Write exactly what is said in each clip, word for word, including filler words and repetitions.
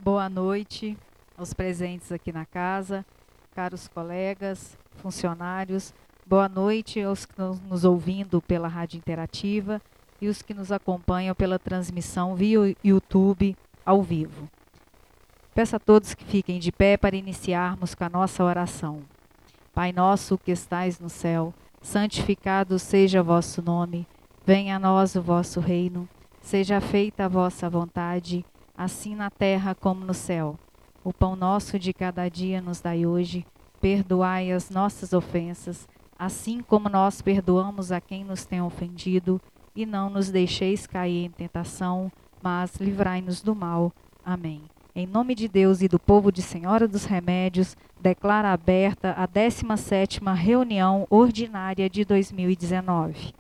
Boa noite aos presentes aqui na casa, caros colegas, funcionários. Boa noite aos que estão nos ouvindo pela Rádio Interativa e os que nos acompanham pela transmissão via YouTube ao vivo. Peço a todos que fiquem de pé para iniciarmos com a nossa oração. Pai nosso que estais no céu, santificado seja o vosso nome, venha a nós o vosso reino, seja feita a vossa vontade, assim na terra como no céu. O pão nosso de cada dia nos dai hoje, perdoai as nossas ofensas, assim como nós perdoamos a quem nos tem ofendido, e não nos deixeis cair em tentação, mas livrai-nos do mal. Amém. Em nome de Deus e do povo de Senhora dos Remédios, declara aberta a décima sétima reunião ordinária de dois mil e dezenove.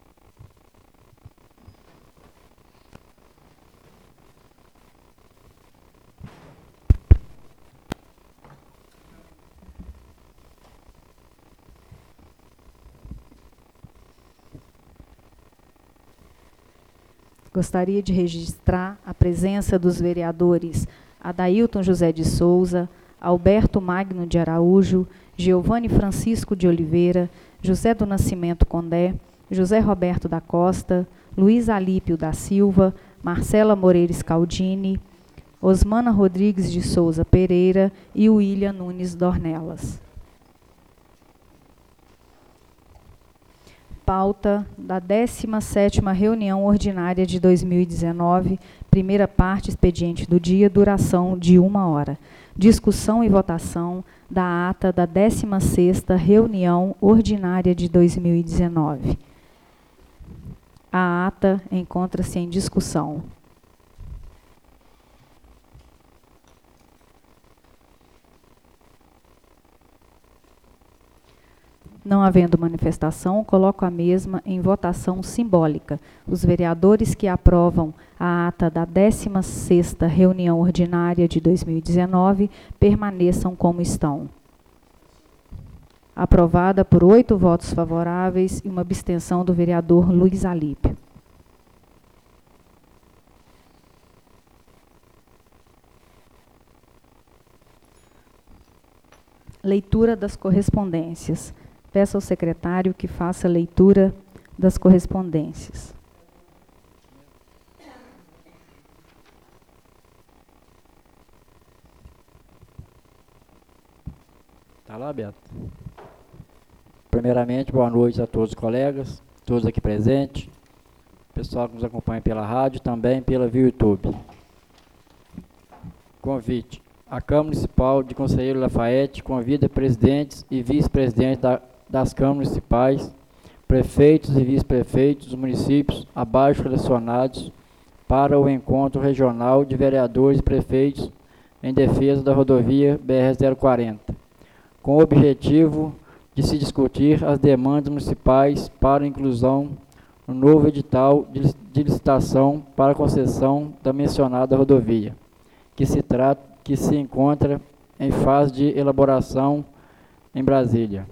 Gostaria de registrar a presença dos vereadores Adailton José de Souza, Alberto Magno de Araújo, Giovanni Francisco de Oliveira, José do Nascimento Condé, José Roberto da Costa, Luiz Alípio da Silva, Marcela Moreira Scaldini, Osmana Rodrigues de Souza Pereira e William Nunes Dornelas. Pauta da décima sétima reunião ordinária de dois mil e dezenove, primeira parte, expediente do dia, duração de uma hora. Discussão e votação da ata da décima sexta reunião ordinária de dois mil e dezenove. A ata encontra-se em discussão. Não havendo manifestação, coloco a mesma em votação simbólica. Os vereadores que aprovam a ata da décima sexta reunião ordinária de dois mil e dezenove permaneçam como estão. Aprovada por oito votos favoráveis e uma abstenção do vereador Luiz Alípio. Leitura das correspondências. Peço ao secretário que faça a leitura das correspondências. Está lá, Beto. Primeiramente, boa noite a todos os colegas, todos aqui presentes, pessoal que nos acompanha pela rádio, também pela via YouTube. Convite. A Câmara Municipal de Conselheiro Lafayette convida presidentes e vice-presidentes da das câmaras municipais, prefeitos e vice-prefeitos dos municípios abaixo relacionados para o encontro regional de vereadores e prefeitos em defesa da rodovia B R zero quarenta, com o objetivo de se discutir as demandas municipais para a inclusão no novo edital de licitação para a concessão da mencionada rodovia, que se trata, que se encontra em fase de elaboração em Brasília.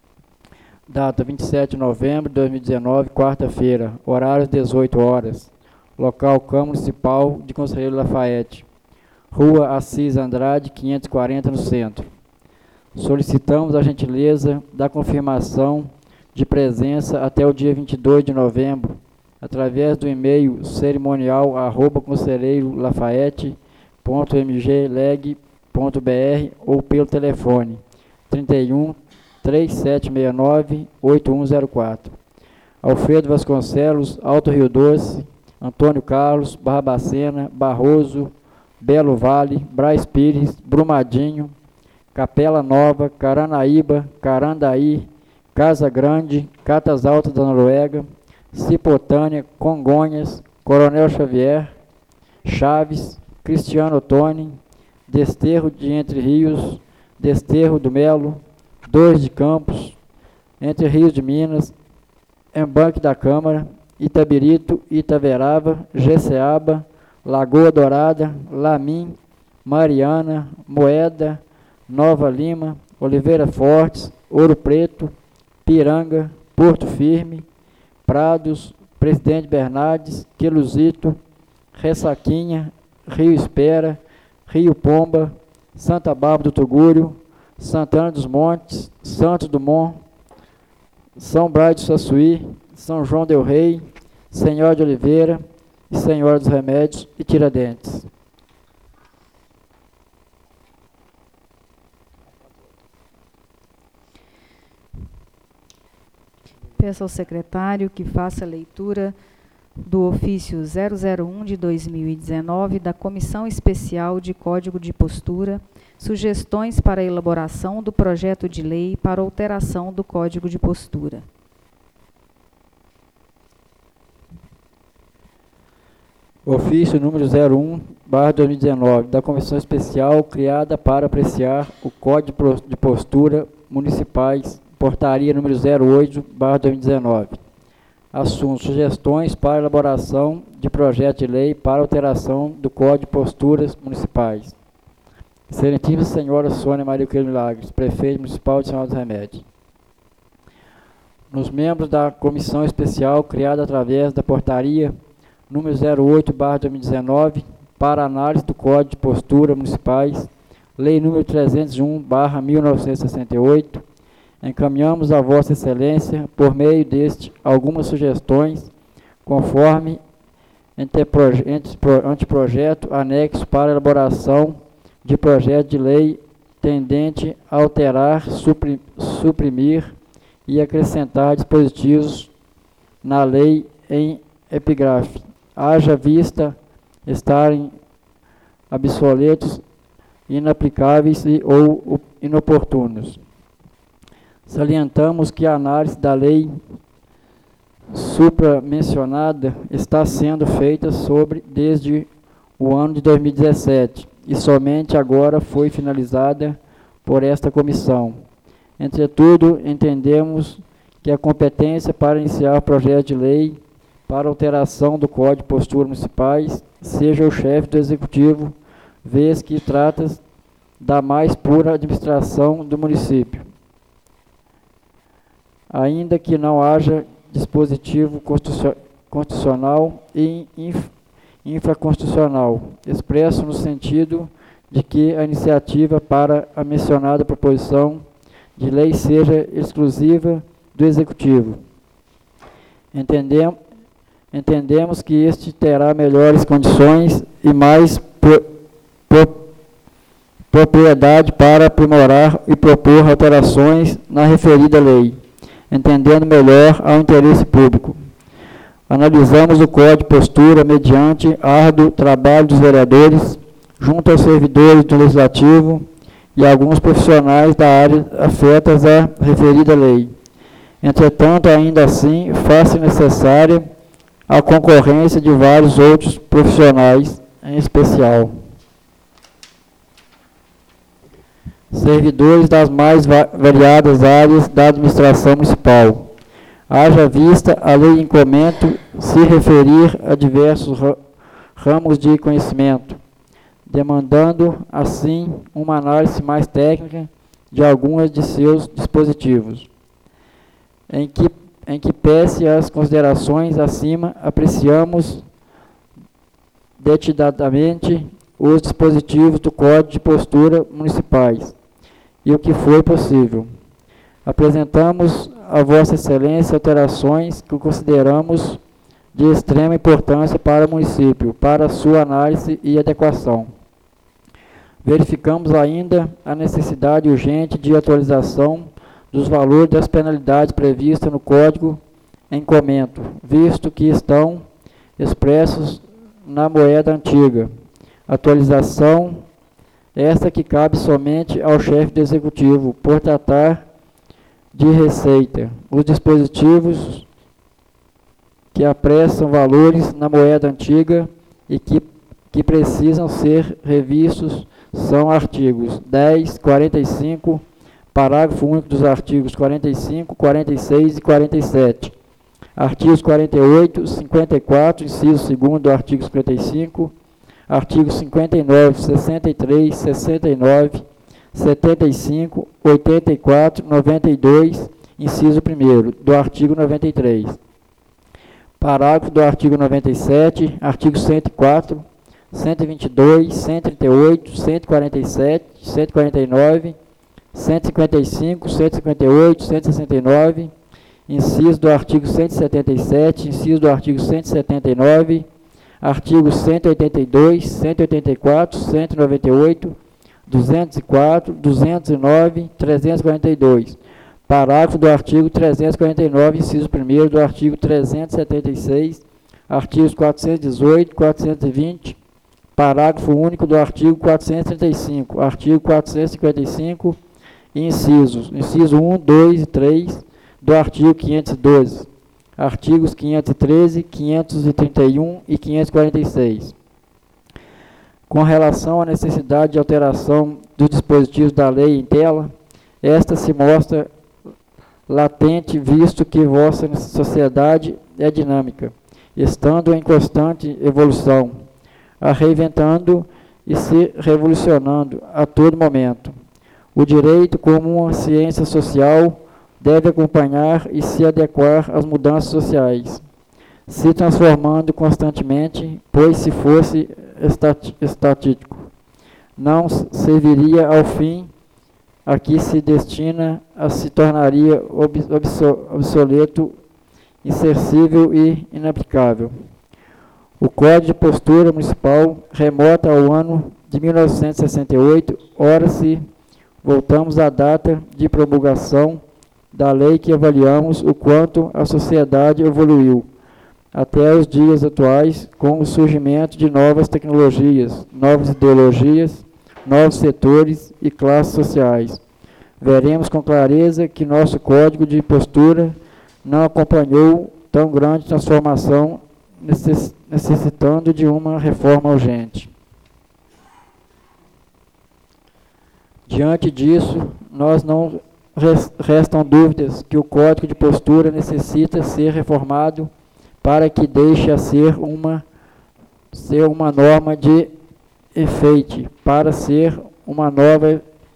Data vinte e sete de novembro de dois mil e dezenove, quarta-feira, horários dezoito horas. Local Câmara Municipal de Conselheiro Lafayette. Rua Assis Andrade, quinhentos e quarenta, no centro. Solicitamos a gentileza da confirmação de presença até o dia vinte e dois de novembro, através do e-mail cerimonial arroba conselheiro lafayette ponto m g leg ponto b r ou pelo telefone trinta e um, três sete seis nove, oito um zero quatro. Alfredo Vasconcelos, Alto Rio Doce, Antônio Carlos, Barbacena, Barroso, Belo Vale, Braz Pires, Brumadinho, Capela Nova, Caranaíba, Carandaí, Casa Grande, Catas Altas da Noruega, Cipotânia, Congonhas, Coronel Xavier, Chaves, Cristiano Ottoni, Desterro de Entre Rios, Desterro do Melo, Dois de Campos, Entre Rios de Minas, Embanque da Câmara, Itabirito, Itaverava, Jeceaba, Lagoa Dourada, Lamim, Mariana, Moeda, Nova Lima, Oliveira Fortes, Ouro Preto, Piranga, Porto Firme, Prados, Presidente Bernardes, Queluzito, Ressaquinha, Rio Espera, Rio Pomba, Santa Bárbara do Tugúrio, Santana dos Montes, Santos Dumont, São Brás do Suaçuí, São João del Rei, Senhora de Oliveira, e Senhora dos Remédios e Tiradentes. Peço ao secretário que faça a leitura do ofício zero zero um de dois mil e dezenove da Comissão Especial de Código de Postura, sugestões para a elaboração do projeto de lei para alteração do Código de Postura. Ofício número zero um barra dois mil e dezenove da Comissão Especial criada para apreciar o Código de Postura Municipais, portaria número zero oito barra dois mil e dezenove. Assunto: sugestões para elaboração de projeto de lei para alteração do Código de Posturas Municipais. Excelentíssima Senhora Sônia Maria Coelho Milagres, Prefeito Municipal de Senhora dos Remédios. Nos membros da Comissão Especial criada através da portaria número zero oito barra dois mil e dezenove, para análise do Código de Postura Municipais, Lei número trezentos e um barra mil novecentos e sessenta e oito, encaminhamos a Vossa Excelência, por meio deste, algumas sugestões, conforme anteprojeto anexo para elaboração de projeto de lei tendente a alterar, suprimir e acrescentar dispositivos na lei em epígrafe, haja vista estarem obsoletos, inaplicáveis e ou inoportunos. Salientamos que a análise da lei supramencionada está sendo feita sobre desde o ano de dois mil e dezessete e somente agora foi finalizada por esta comissão. Entretanto, entendemos que a competência para iniciar projeto de lei para alteração do Código de Postura Municipais seja o chefe do Executivo, vez que trata da mais pura administração do município. Ainda que não haja dispositivo constitucional e infraconstitucional, expresso no sentido de que a iniciativa para a mencionada proposição de lei seja exclusiva do Executivo. Entendemos, entendemos que este terá melhores condições e mais pro, pro, propriedade para aprimorar e propor alterações na referida lei, entendendo melhor ao interesse público. Analisamos o Código de Postura mediante árduo trabalho dos vereadores, junto aos servidores do Legislativo e alguns profissionais da área afetas à referida lei. Entretanto, ainda assim, faz-se necessária a concorrência de vários outros profissionais, em especial servidores das mais variadas áreas da administração municipal. Haja vista a lei em comento se referir a diversos ramos de conhecimento, demandando, assim, uma análise mais técnica de algumas de seus dispositivos. Em que, em que pese às considerações acima, apreciamos detidamente os dispositivos do Código de Postura Municipais, e o que foi possível. Apresentamos a Vossa Excelência alterações que consideramos de extrema importância para o município, para sua análise e adequação. Verificamos ainda a necessidade urgente de atualização dos valores das penalidades previstas no Código em comento, visto que estão expressos na moeda antiga. Atualização esta que cabe somente ao chefe do Executivo, por tratar de receita. Os dispositivos que apressam valores na moeda antiga e que, que precisam ser revistos são artigos dez, quarenta e cinco, parágrafo único dos artigos quarenta e cinco, quarenta e seis e quarenta e sete. Artigos quarenta e oito, cinquenta e quatro, inciso segundo do artigo cinquenta e cinco, artigos cinquenta e nove, sessenta e três, sessenta e nove, setenta e cinco, oitenta e quatro, noventa e dois, inciso primeiro do artigo noventa e três. Parágrafo do artigo noventa e sete, artigo cento e quatro, cento e vinte e dois, cento e trinta e oito, cento e quarenta e sete, cento e quarenta e nove, cento e cinquenta e cinco, cento e cinquenta e oito, cento e sessenta e nove, inciso do artigo cento e setenta e sete, inciso do artigo cento e setenta e nove, artigos cento e oitenta e dois, cento e oitenta e quatro, cento e noventa e oito, duzentos e quatro, duzentos e nove, trezentos e quarenta e dois. Parágrafo do artigo trezentos e quarenta e nove, inciso primeiro do artigo trezentos e setenta e seis, artigos quatrocentos e dezoito, quatrocentos e vinte, parágrafo único do artigo quatrocentos e trinta e cinco, artigo quatrocentos e cinquenta e cinco, incisos, inciso um, dois e três do artigo quinhentos e doze, artigos quinhentos e treze, quinhentos e trinta e um e quinhentos e quarenta e seis. Com relação à necessidade de alteração dos dispositivos da lei em tela, esta se mostra latente, visto que vossa sociedade é dinâmica, estando em constante evolução, a reinventando e se revolucionando a todo momento. O direito, como uma ciência social, deve acompanhar e se adequar às mudanças sociais, se transformando constantemente, pois se fosse estático, não serviria ao fim a que se destina, a se tornaria obsoleto, insercível e inaplicável. O Código de Postura Municipal remota ao ano de mil novecentos e sessenta e oito, ora se voltamos à data de promulgação da lei que avaliamos o quanto a sociedade evoluiu, até os dias atuais, com o surgimento de novas tecnologias, novas ideologias, novos setores e classes sociais. Veremos com clareza que nosso Código de Postura não acompanhou tão grande transformação, necessitando de uma reforma urgente. Diante disso, nós não restam dúvidas que o Código de Postura necessita ser reformado para que deixe a ser uma, ser uma norma de efeito, para ser uma nova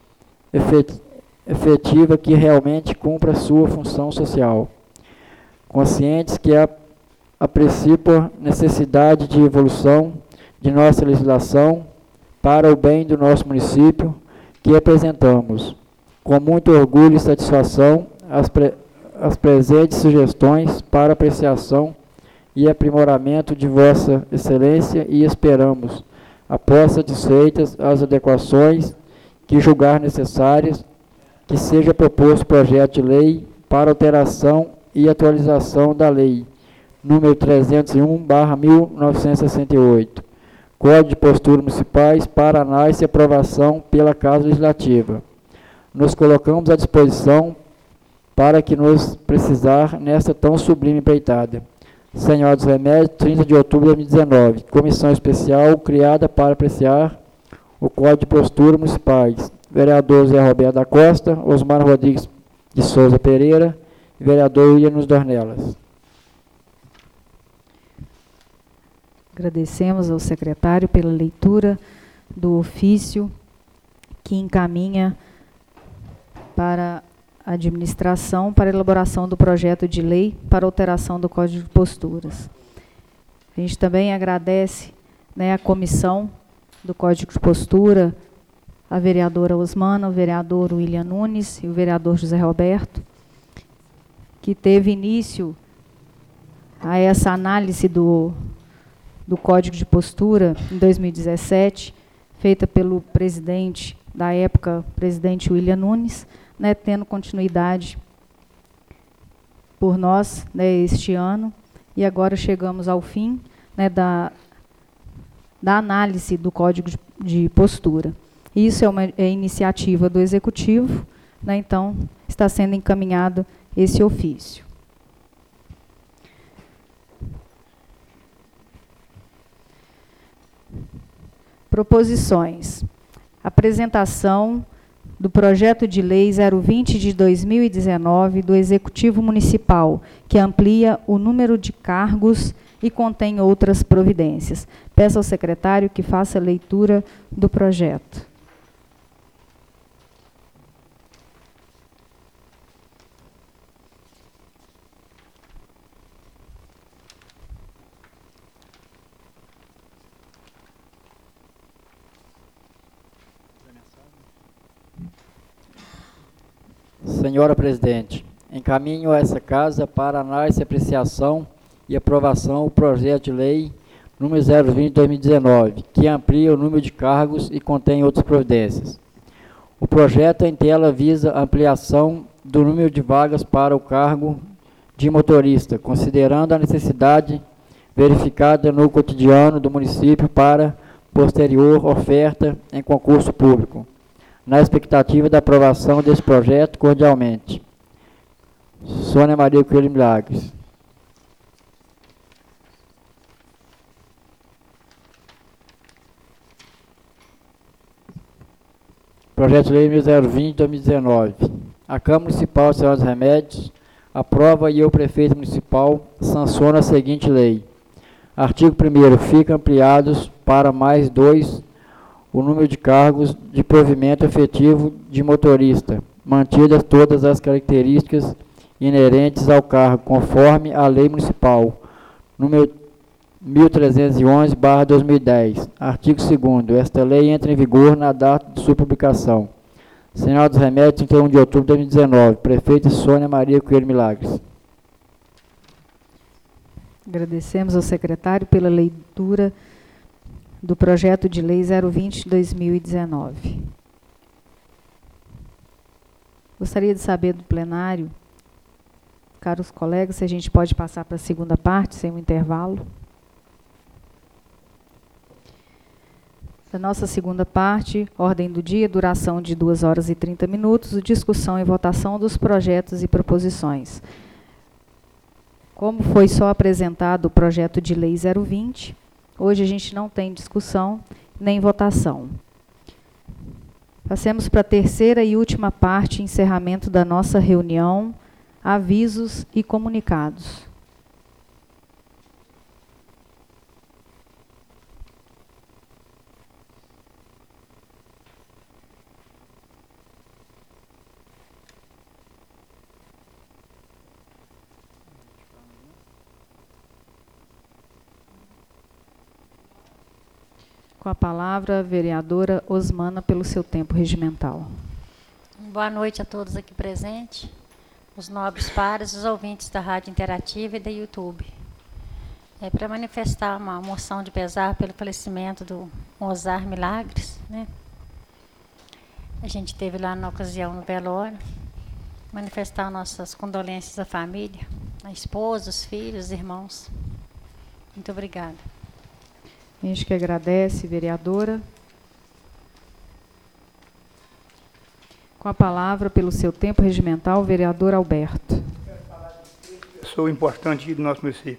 efetiva que realmente cumpra sua função social. Conscientes que a, a princípio necessidade de evolução de nossa legislação para o bem do nosso município, que apresentamos com muito orgulho e satisfação as, pre, as presentes sugestões para apreciação e aprimoramento de Vossa Excelência e esperamos, após satisfeitas as adequações que julgar necessárias, que seja proposto projeto de lei para alteração e atualização da lei número trezentos e um barra mil novecentos e sessenta e oito, Código de Posturas Municipais para análise e aprovação pela Casa Legislativa. Nos colocamos à disposição para que nos precisar nesta tão sublime empreitada. Senhor dos Remédios, trinta de outubro de dois mil e dezenove. Comissão especial criada para apreciar o Código de Postura Municipais. Vereador Zé Roberto da Costa, Osmar Rodrigues de Souza Pereira e vereador William Dornelas. Agradecemos ao secretário pela leitura do ofício que encaminha para a administração para a elaboração do projeto de lei para alteração do Código de Posturas. A gente também agradece, né, a comissão do Código de Postura, a vereadora Osmana, o vereador William Nunes e o vereador José Roberto, que teve início a essa análise do, do Código de Postura em dois mil e dezessete, feita pelo presidente da época, presidente William Nunes, né, tendo continuidade por nós, né, este ano, e agora chegamos ao fim, né, da, da análise do Código de, de Postura. Isso é uma é iniciativa do Executivo, né, então está sendo encaminhado esse ofício. Proposições. Apresentação do projeto de lei zero vinte de dois mil e dezenove do Executivo Municipal, que amplia o número de cargos e contém outras providências. Peço ao secretário que faça a leitura do projeto. Senhora Presidente, encaminho a essa Casa para análise, apreciação e aprovação o projeto de lei número zero vinte de dois mil e dezenove, que amplia o número de cargos e contém outras providências. O projeto em tela visa a ampliação do número de vagas para o cargo de motorista, considerando a necessidade verificada no cotidiano do município para posterior oferta em concurso público, na expectativa da aprovação desse projeto cordialmente. Sônia Maria Coelho Milagres. Projeto de Lei número zero vinte de dois mil e dezenove. A Câmara Municipal de Senhora dos Remédios aprova e o Prefeito Municipal sanciona a seguinte lei. Artigo primeiro. Fica ampliados para mais dois o número de cargos de provimento efetivo de motorista, mantidas todas as características inerentes ao cargo, conforme a Lei Municipal, número mil trezentos e onze barra dois mil e dez. Artigo segundo. Esta lei entra em vigor na data de sua publicação. Senhora dos Remédios, trinta e um de outubro de dois mil e dezenove. Prefeita Sônia Maria Coelho Milagres. Agradecemos ao secretário pela leitura do projeto de lei zero vinte de dois mil e dezenove. Gostaria de saber do plenário, caros colegas, se a gente pode passar para a segunda parte, sem um intervalo. A nossa segunda parte, ordem do dia, duração de duas horas e trinta minutos, discussão e votação dos projetos e proposições. Como foi só apresentado o projeto de lei zero vinte, hoje a gente não tem discussão nem votação. Passemos para a terceira e última parte, encerramento da nossa reunião, avisos e comunicados. Com a palavra, a vereadora Osmana, pelo seu tempo regimental. Boa noite a todos aqui presentes, os nobres pares, os ouvintes da Rádio Interativa e da YouTube. É para manifestar uma moção de pesar pelo falecimento do Mozar Milagres, né? A gente teve lá na ocasião no velório, manifestar nossas condolências à família, à esposa, os filhos, os irmãos. Muito obrigada. A gente que agradece, vereadora. Com a palavra, pelo seu tempo regimental, o vereador Alberto. Sou importante aqui do nosso município.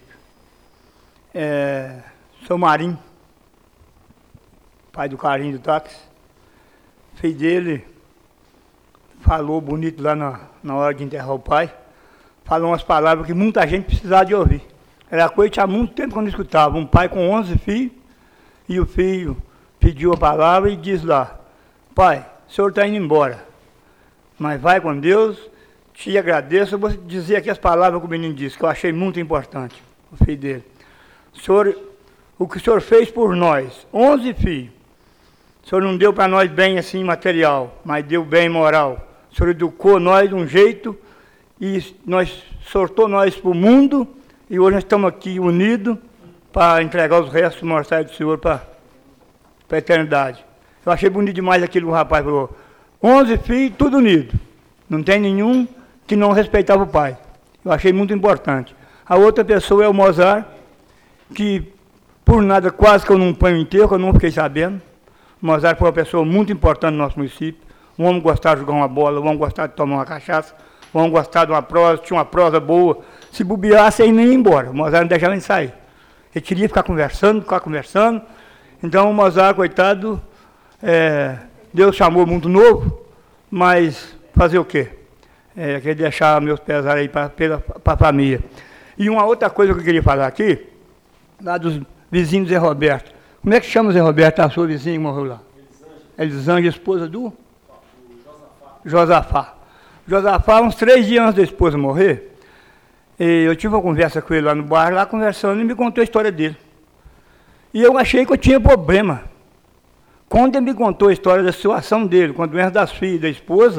É, sou Marim, pai do Carinho do táxi. Filho dele falou bonito lá na, na hora de enterrar o pai. Falou umas palavras que muita gente precisava de ouvir. Era coisa que há muito tempo que eu não escutava. Um pai com onze filhos, e o filho pediu a palavra e diz lá: pai, o senhor está indo embora, mas vai com Deus, te agradeço. Eu vou dizer aqui as palavras que o menino disse, que eu achei muito importante, o filho dele. O senhor, o que o senhor fez por nós, onze filhos, o senhor não deu para nós bem assim material, mas deu bem moral. O senhor educou nós de um jeito e nós sortou nós para o mundo, e hoje nós estamos aqui unidos para entregar os restos mortais do senhor para a eternidade. Eu achei bonito demais aquilo que o rapaz falou. Onze filhos, tudo unido. Não tem nenhum que não respeitava o pai. Eu achei muito importante. A outra pessoa é o Mozart, que por nada quase que eu não ponho inteiro, que eu não fiquei sabendo. O Mozart foi uma pessoa muito importante no nosso município. Um homem gostava de jogar uma bola, um homem gostava de tomar uma cachaça, um homem gostava de uma prosa, tinha uma prosa boa. Se bobeasse, ele nem ia embora. O Mozart não deixava ele sair. Ele queria ficar conversando, ficar conversando. Então o Mozart, coitado, é, Deus chamou muito novo, mas fazer o quê? É, queria deixar meus pesares aí para a família. E uma outra coisa que eu queria falar aqui, lá dos vizinhos do Zé Roberto. Como é que chama o Zé Roberto, a sua vizinha que morreu lá? Elisângela, esposa do? Josafá. Josafá, uns três dias antes da esposa morrer, eu tive uma conversa com ele lá no bar, lá conversando, e me contou a história dele. E eu achei que eu tinha problema. Quando ele me contou a história da situação dele, com a doença das filhas, da esposa,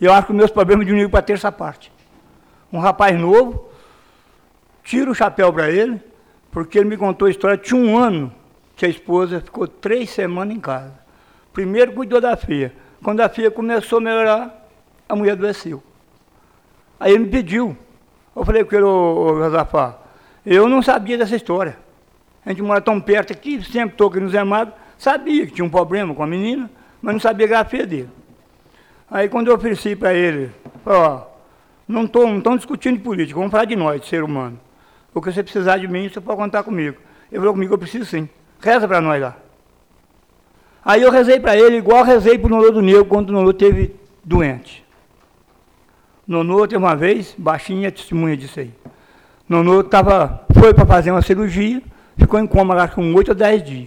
Eu acho que os meus problemas diminuíram para terça parte. Um rapaz novo, tiro o chapéu para ele, porque ele me contou a história, tinha um ano que a esposa ficou três semanas em casa. Primeiro cuidou da filha. Quando a filha começou a melhorar, a mulher adoeceu. Aí ele me pediu. Eu falei com ele, ô, ô Josafá, eu não sabia dessa história. A gente mora tão perto aqui, sempre estou aqui no Zé Mago, sabia que tinha um problema com a menina, mas não sabia que era a filha dele. Aí quando eu ofereci para ele, falei, ó, não estou não estão discutindo de política, vamos falar de nós, de ser humano. O que você precisar de mim, você pode contar comigo. Ele falou comigo, eu preciso sim. Reza para nós lá. Aí eu rezei para ele, igual eu rezei para o Nonô do Negro, quando o Nonô teve doente. Nonô teve uma vez, baixinha, testemunha disso aí. Nonô tava, foi para fazer uma cirurgia, ficou em coma lá com oito a dez dias.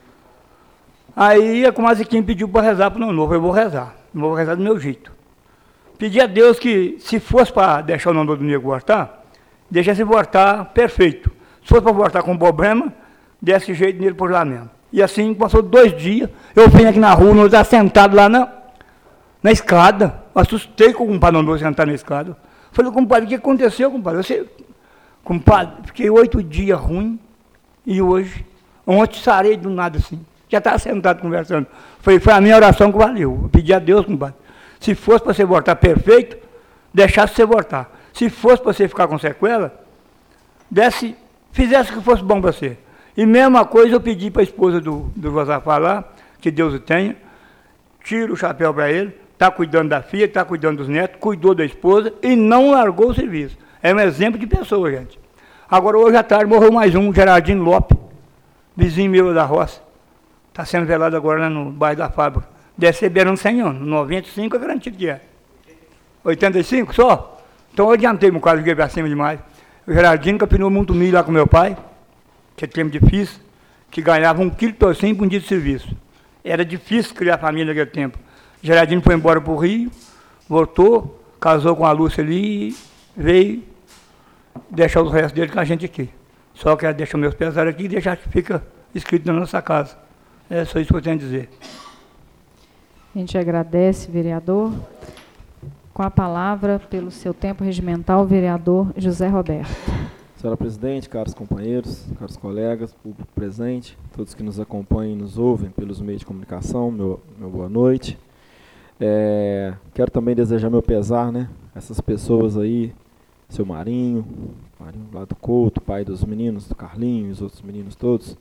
Aí a comadrequinha pediu para rezar para o Nonô, eu falei, vou rezar, vou rezar do meu jeito. Pedi a Deus que, se fosse para deixar o Nonô do Negro voltar, deixasse voltar perfeito. Se fosse para voltar com problema, desse jeito nele por lá mesmo. E assim, passou dois dias, eu vim aqui na rua, o Nonô estava sentado lá na, na escada, assustei com o compadre Nonô sentar na escada. Falei, compadre, o que aconteceu, compadre? Você, compadre, fiquei oito dias ruim, e hoje, ontem sarei do nada assim. Já estava sentado conversando. Foi, foi a minha oração que valeu. Eu pedi a Deus, compadre. Se fosse para você voltar perfeito, deixasse você voltar. Se fosse para você ficar com sequela, desse, fizesse o que fosse bom para você. E mesma coisa eu pedi para a esposa do, do Josafá lá, que Deus o tenha, tira o chapéu para ele, está cuidando da filha, está cuidando dos netos, cuidou da esposa e não largou o serviço. É um exemplo de pessoa, gente. Agora, hoje à tarde, morreu mais um, Gerardinho Lopes, vizinho meu da roça. Está sendo velado agora lá no bairro da Fábrica. Deve ser beirando cem anos. noventa e cinco é garantido que é. oitenta e cinco só? Então eu adiantei um quadro de para cima demais. O Gerardinho capinou muito milho lá com meu pai, que é tempo difícil, que ganhava um quilo de torcinho por um dia de serviço. Era difícil criar família naquele tempo. O Gerardinho foi embora para o Rio, voltou, casou com a Lúcia ali e veio deixar os restos dele com a gente aqui. Só quero deixar meus pesares aqui e deixar que fica escrito na nossa casa. É só isso que eu tenho a dizer. A gente agradece, vereador. Com a palavra, pelo seu tempo regimental, o vereador José Roberto. Senhora presidente, caros companheiros, caros colegas, público presente, todos que nos acompanham e nos ouvem pelos meios de comunicação, meu, meu boa noite. É, quero também desejar meu pesar, né? Essas pessoas aí, seu Marinho, Marinho lá do Couto, pai dos meninos, do Carlinho e os outros meninos todos.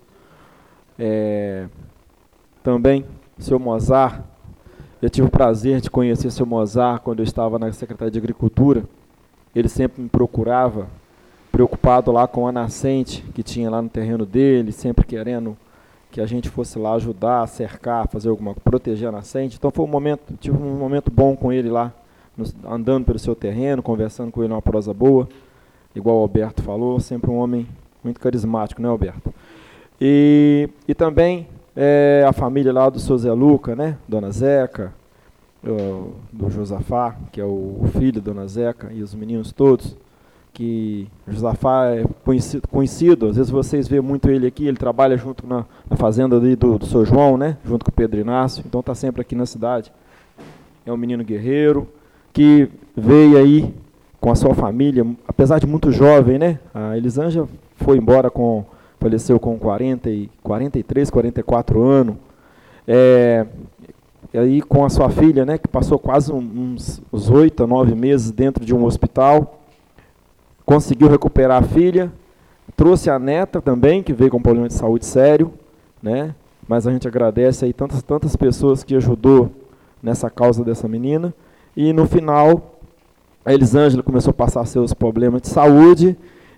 É, também, seu Mozart, eu tive o prazer de conhecer seu Mozart quando eu estava na Secretaria de Agricultura. Ele sempre me procurava, preocupado lá com a nascente que tinha lá no terreno dele, sempre querendo que a gente fosse lá ajudar, cercar, fazer alguma coisa, proteger a nascente. Então foi um momento, tive um momento bom com ele lá, nos, andando pelo seu terreno, conversando com ele uma prosa boa, igual o Alberto falou, sempre um homem muito carismático, né, Alberto? E, e também é, a família lá do seu Zé Luca, né, Dona Zeca, o, do Josafá, que é o, o filho da Dona Zeca, e os meninos todos, que Josafá é conhecido, conhecido, às vezes vocês veem muito ele aqui, ele trabalha junto na, na fazenda ali do, do seu João, né, junto com o Pedro Inácio, então está sempre aqui na cidade. É um menino guerreiro, que veio aí com a sua família, apesar de muito jovem, né, a Elisângela foi embora com, faleceu com quarenta e, quarenta e três, quarenta e quatro anos, é, e aí com a sua filha, né, que passou quase uns, uns oito a nove meses dentro de um hospital, conseguiu recuperar a filha, trouxe a neta também, que veio com um problema de saúde sério, né? Mas a gente agradece aí tantas, tantas pessoas que ajudou nessa causa dessa menina. E no final, a Elisângela começou a passar seus problemas de saúde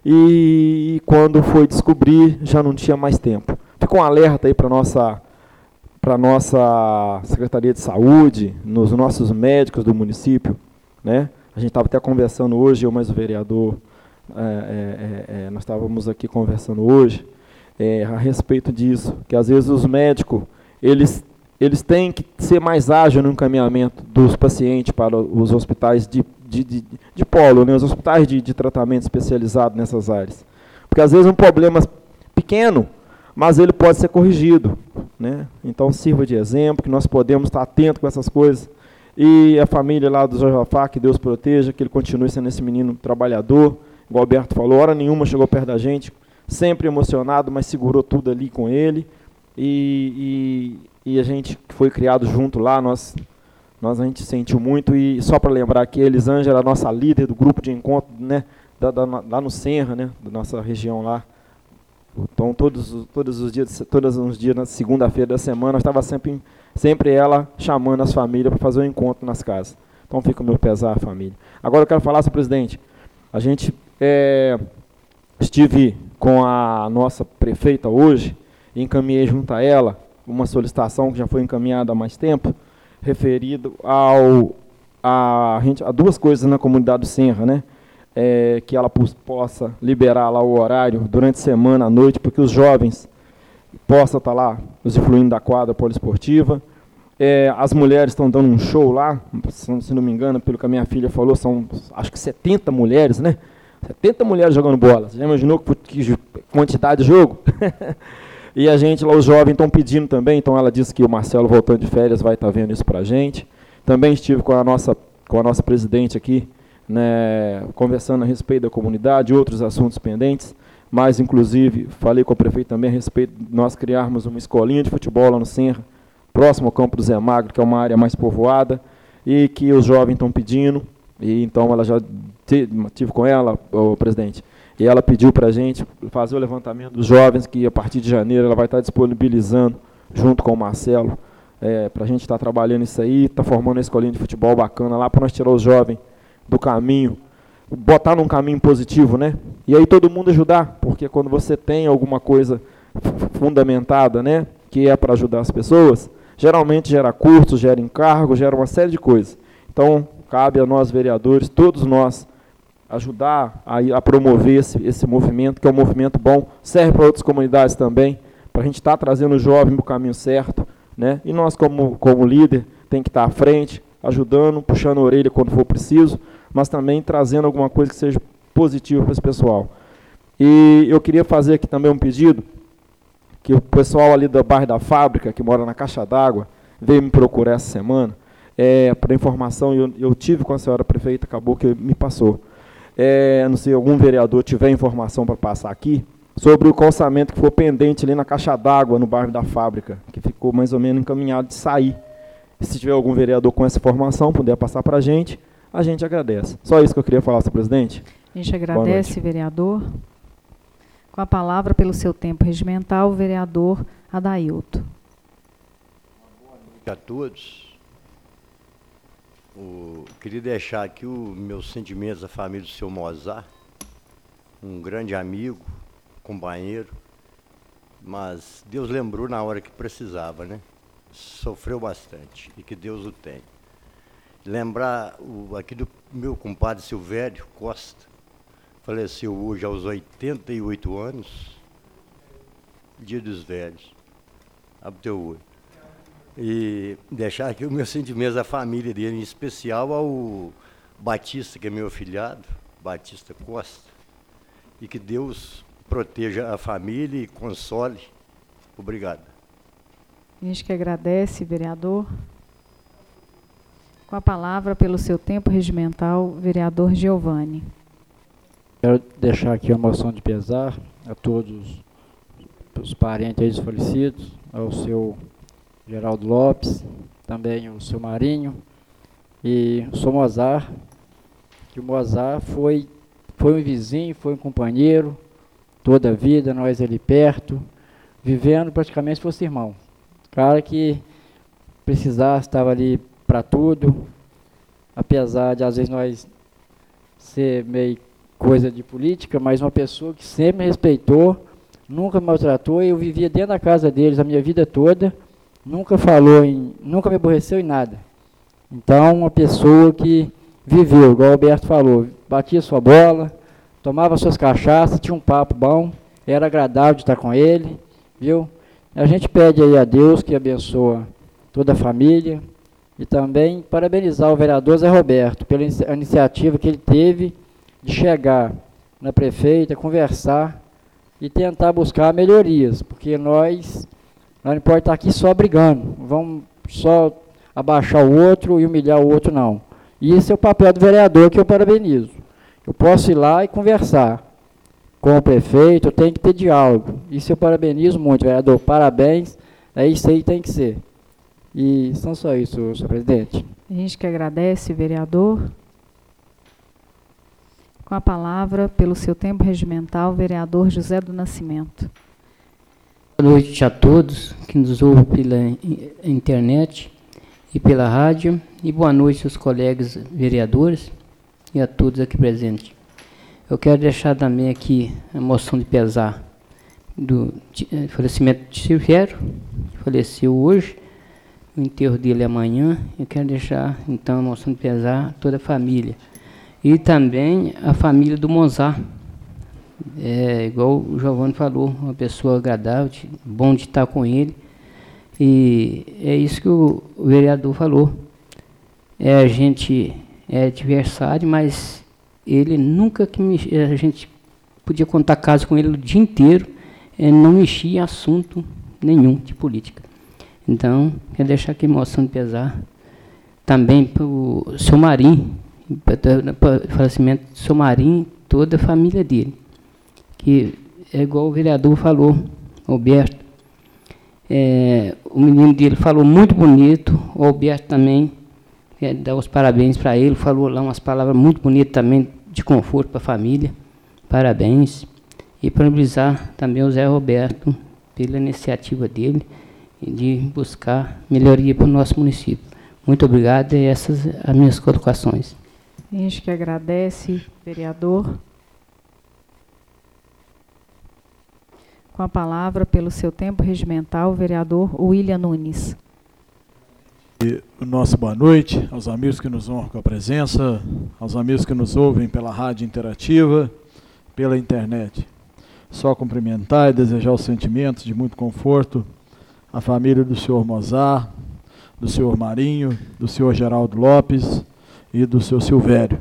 e quando foi descobrir, já não tinha mais tempo. Fica um alerta aí para a nossa, para nossa Secretaria de Saúde, nos nossos médicos do município, né? A gente estava até conversando hoje, eu mais o vereador, É, é, é, nós estávamos aqui conversando hoje é, a respeito disso, que às vezes os médicos eles, eles têm que ser mais ágeis no encaminhamento dos pacientes para os hospitais de, de, de, de polo, né, os hospitais de, de tratamento especializado nessas áreas, porque às vezes é um problema pequeno, mas ele pode ser corrigido, né? Então sirva de exemplo, que nós podemos estar atentos com essas coisas. E a família lá do Josafá, que Deus proteja, que ele continue sendo esse menino trabalhador. Igual o Alberto falou, hora nenhuma chegou perto da gente, sempre emocionado, mas segurou tudo ali com ele. E, e, e a gente que foi criado junto lá, nós, nós a gente sentiu muito. E só para lembrar que a Elisângela era a nossa líder do grupo de encontro, né, da, da, lá no Senra, né, da nossa região lá. Então, todos, todos os dias, todos os dias, na segunda-feira da semana, estava sempre, sempre ela chamando as famílias para fazer um encontro nas casas. Então, fica o meu pesar, família. Agora, eu quero falar, senhor presidente, a gente é, estive com a nossa prefeita hoje, e encaminhei junto a ela uma solicitação que já foi encaminhada há mais tempo, referido ao, a, a, gente, a duas coisas na comunidade do Senra, né? É, que ela possa liberar lá o horário durante a semana, à noite, porque os jovens possam estar lá usufruindo da quadra poliesportiva. É, as mulheres estão dando um show lá, se não me engano, pelo que a minha filha falou, são acho que setenta mulheres, né? setenta mulheres jogando bola. Você já imaginou que, que quantidade de jogo? E a gente lá, os jovens, estão pedindo também, então ela disse que o Marcelo, voltando de férias, vai estar vendo isso para a gente. Também estive com a nossa, com a nossa presidente aqui, né, conversando a respeito da comunidade, outros assuntos pendentes, mas, inclusive, falei com o prefeito também a respeito de nós criarmos uma escolinha de futebol lá no Senra, próximo ao campo do Zé Magro, que é uma área mais povoada, e que os jovens estão pedindo, e então ela já tive com ela, o presidente, e ela pediu para a gente fazer o levantamento dos jovens, que a partir de janeiro ela vai estar disponibilizando, junto com o Marcelo, é, para a gente estar trabalhando isso aí, está formando uma escolinha de futebol bacana lá, para nós tirar os jovens do caminho, botar num caminho positivo, né? E aí todo mundo ajudar, porque quando você tem alguma coisa fundamentada, né, que é para ajudar as pessoas, geralmente gera curso, gera encargo, gera uma série de coisas. Então, cabe a nós, vereadores, todos nós, ajudar a, a promover esse, esse movimento, que é um movimento bom, serve para outras comunidades também, para a gente estar tá trazendo o jovem para o caminho certo, né? E nós, como, como líder, tem que estar tá à frente, ajudando, puxando a orelha quando for preciso, mas também trazendo alguma coisa que seja positiva para esse pessoal. E eu queria fazer aqui também um pedido, que o pessoal ali do bairro da Fábrica, que mora na Caixa d'Água, veio me procurar essa semana, é, para informação, eu, eu tive com a senhora prefeita, acabou que me passou. É, não sei, algum vereador tiver informação para passar aqui, sobre o calçamento que ficou pendente ali na Caixa d'Água, no bairro da Fábrica, que ficou mais ou menos encaminhado de sair. Se tiver algum vereador com essa informação, puder passar para a gente, a gente agradece. Só isso que eu queria falar, senhor presidente. A gente agradece, vereador. Com a palavra, pelo seu tempo regimental, o vereador Adailto. Boa noite a todos. O, queria deixar aqui os meus sentimentos à família do seu Mozart, um grande amigo, companheiro, mas Deus lembrou na hora que precisava, né? Sofreu bastante, e que Deus o tenha. Lembrar o, aqui do meu compadre Silvério Costa, faleceu hoje aos oitenta e oito anos, dia dos velhos, abre teu olho. E deixar aqui o meu sentimento à família dele, em especial ao Batista, que é meu afilhado, Batista Costa, e que Deus proteja a família e console. Obrigado. A gente que agradece, vereador. Com a palavra, pelo seu tempo regimental, vereador Giovanni. Quero deixar aqui uma moção de pesar a todos os parentes aí dos falecidos, ao seu Geraldo Lopes, também o seu Marinho e o seu Mozart, que o Mozart foi, foi um vizinho, foi um companheiro, toda a vida, nós ali perto, vivendo praticamente fosse irmão. Cara que precisasse, estava ali para tudo, apesar de às vezes nós ser meio coisa de política, mas uma pessoa que sempre me respeitou, nunca me maltratou, e eu vivia dentro da casa deles a minha vida toda, nunca falou em, nunca me aborreceu em nada. Então, uma pessoa que viveu, igual o Alberto falou, batia sua bola, tomava suas cachaças, tinha um papo bom, era agradável de estar com ele, viu? A gente pede aí a Deus que abençoa toda a família e também parabenizar o vereador Zé Roberto pela iniciativa que ele teve de chegar na prefeita, conversar e tentar buscar melhorias, porque nós, nós não podemos estar aqui só brigando, vamos só abaixar o outro e humilhar o outro, não. Isso é o papel do vereador, que eu parabenizo. Eu posso ir lá e conversar com o prefeito, eu tenho que ter diálogo. Isso eu parabenizo muito, vereador. Parabéns, é isso aí que tem que ser. E são só isso, senhor presidente. A gente que agradece, vereador. Com a palavra, pelo seu tempo regimental, vereador José do Nascimento. Boa noite a todos que nos ouvem pela internet e pela rádio. E boa noite aos colegas vereadores e a todos aqui presentes. Eu quero deixar também aqui a moção de pesar do falecimento de Silvério, que faleceu hoje, o enterro dele amanhã. Eu quero deixar, então, a moção de pesar a toda a família. E também a família do Mozart. É, igual o Giovanni falou, uma pessoa agradável, de, bom de estar com ele. E é isso que o, o vereador falou. É, a gente é adversário, mas ele nunca que me, a gente podia contar caso com ele o dia inteiro, é, não mexia em assunto nenhum de política. Então, quero deixar aqui moção de pesar também para o seu Marinho, para o falecimento do seu Marinho, toda a família dele. Que é igual o vereador falou, Alberto. É, o menino dele falou muito bonito, o Alberto também, é, dá os parabéns para ele, falou lá umas palavras muito bonitas também, de conforto para a família. Parabéns. E parabenizar também o Zé Roberto pela iniciativa dele de buscar melhoria para o nosso município. Muito obrigado, e essas as minhas colocações. A gente que agradece, vereador. Com a palavra, pelo seu tempo regimental, o vereador William Nunes. E nossa boa noite aos amigos que nos honram com a presença, aos amigos que nos ouvem pela rádio interativa, pela internet. Só cumprimentar e desejar os sentimentos de muito conforto à família do senhor Mozart, do senhor Marinho, do senhor Geraldo Lopes e do seu Silvério.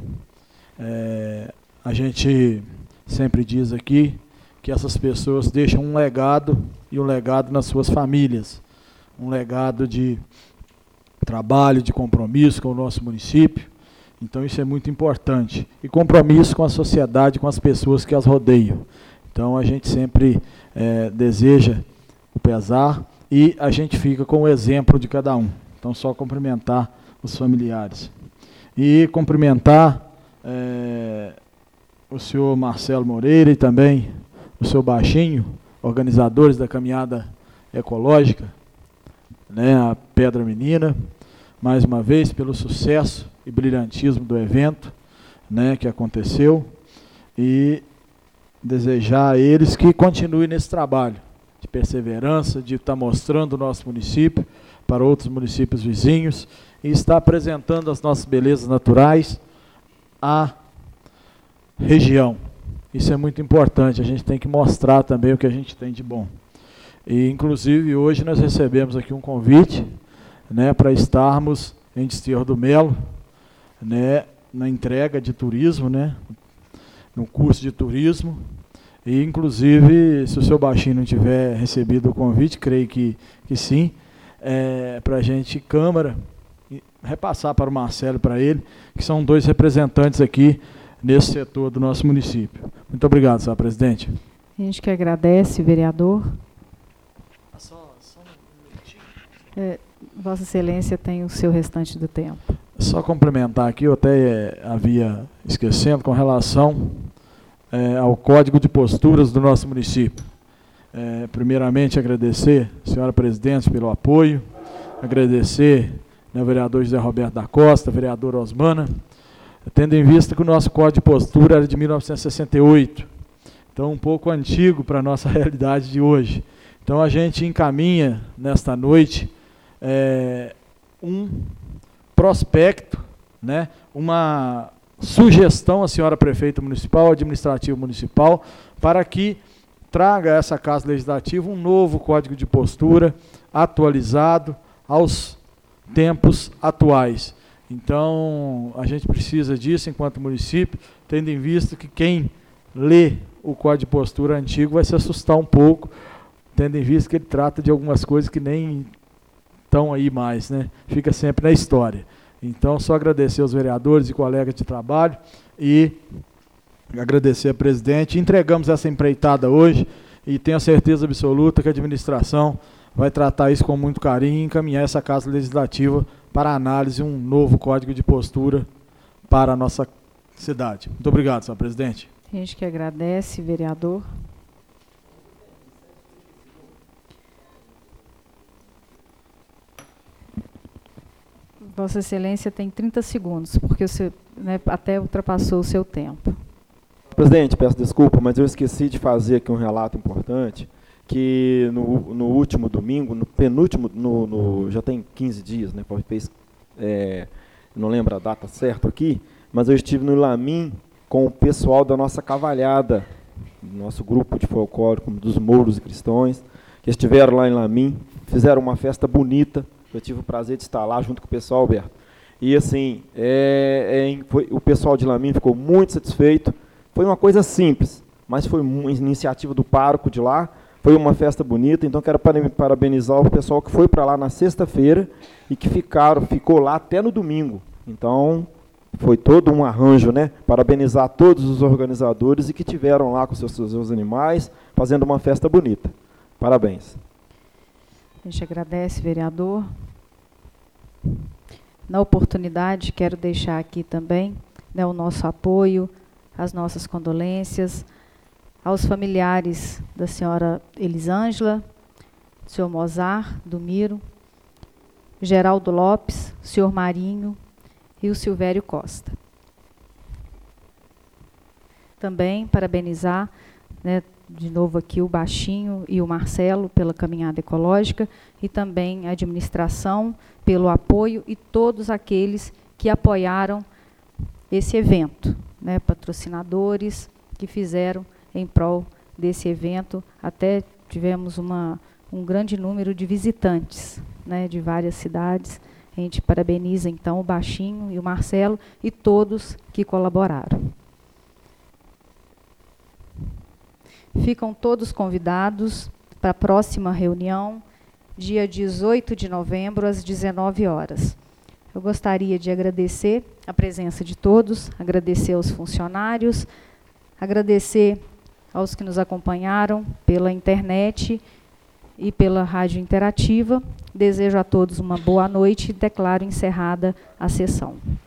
É, a gente sempre diz aqui que essas pessoas deixam um legado, e um legado nas suas famílias, um legado de trabalho, de compromisso com o nosso município. Então isso é muito importante. E compromisso com a sociedade, com as pessoas que as rodeiam. Então a gente sempre é, deseja o pesar e a gente fica com o exemplo de cada um. Então só cumprimentar os familiares. E cumprimentar é, o senhor Marcelo Moreira e também o seu Baixinho, organizadores da caminhada ecológica, né, a Pedra Menina, mais uma vez pelo sucesso e brilhantismo do evento, né, que aconteceu, e desejar a eles que continuem nesse trabalho de perseverança, de estar mostrando o nosso município para outros municípios vizinhos e estar apresentando as nossas belezas naturais à região. Isso é muito importante, a gente tem que mostrar também o que a gente tem de bom. E, inclusive, hoje nós recebemos aqui um convite, né, para estarmos em Desterro do Melo, né, na entrega de turismo, né, no curso de turismo. E, inclusive, se o seu Baixinho não tiver recebido o convite, creio que, que sim, é, para a gente, Câmara, repassar para o Marcelo e para ele, que são dois representantes aqui nesse setor do nosso município. Muito obrigado, senhor presidente. A gente que agradece, vereador. Só, só um minutinho. É, Vossa Excelência tem o seu restante do tempo. Só complementar aqui, eu até é, havia esquecendo, com relação é, ao Código de Posturas do nosso município. É, primeiramente, agradecer a senhora presidente pelo apoio, agradecer, né, o vereador José Roberto da Costa, vereador Osmana, tendo em vista que o nosso Código de Postura era de mil novecentos e sessenta e oito, então um pouco antigo para a nossa realidade de hoje. Então a gente encaminha nesta noite é, um prospecto, né, uma sugestão à senhora prefeita municipal, administrativa municipal, para que traga a essa Casa Legislativa um novo Código de Postura atualizado aos tempos atuais. Então, a gente precisa disso enquanto município, tendo em vista que quem lê o Código de Postura antigo vai se assustar um pouco, tendo em vista que ele trata de algumas coisas que nem estão aí mais, né? Fica sempre na história. Então, só agradecer aos vereadores e colegas de trabalho e agradecer a presidente. Entregamos essa empreitada hoje e tenho a certeza absoluta que a administração vai tratar isso com muito carinho e encaminhar essa Casa Legislativa para análise um novo código de postura para a nossa cidade. Muito obrigado, senhor presidente. A gente que agradece, vereador. Vossa Excelência tem trinta segundos, porque você, né, até ultrapassou o seu tempo. Presidente, peço desculpa, mas eu esqueci de fazer aqui um relato importante, que no, no último domingo, no penúltimo, no, no, já tem quinze dias, né, fez, é, não lembro a data certa aqui, mas eu estive no Lamin com o pessoal da nossa cavalhada, nosso grupo de folclórico dos Mouros e Cristões, que estiveram lá em Lamin, fizeram uma festa bonita. Eu tive o prazer de estar lá junto com o pessoal, Alberto. E assim, é, é, foi, o pessoal de Lamin ficou muito satisfeito. Foi uma coisa simples, mas foi uma iniciativa do pároco de lá. Foi uma festa bonita, então quero parabenizar o pessoal que foi para lá na sexta-feira e que ficaram, ficou lá até no domingo. Então, foi todo um arranjo, né? Parabenizar todos os organizadores e que tiveram lá com seus, seus animais, fazendo uma festa bonita. Parabéns. A gente agradece, vereador. Na oportunidade, quero deixar aqui também, né, o nosso apoio, as nossas condolências aos familiares da senhora Elisângela, do senhor Mozart, do Miro, Geraldo Lopes, o senhor Marinho e o Silvério Costa. Também parabenizar, né, de novo aqui o Baixinho e o Marcelo pela caminhada ecológica e também a administração pelo apoio e todos aqueles que apoiaram esse evento, né, patrocinadores que fizeram em prol desse evento. Até tivemos uma, um grande número de visitantes, né, de várias cidades. A gente parabeniza então o Baixinho e o Marcelo e todos que colaboraram. Ficam todos convidados para a próxima reunião, dia dezoito de novembro, às dezenove horas. Eu gostaria de agradecer a presença de todos, agradecer aos funcionários, agradecer aos que nos acompanharam pela internet e pela rádio interativa. Desejo a todos uma boa noite e declaro encerrada a sessão.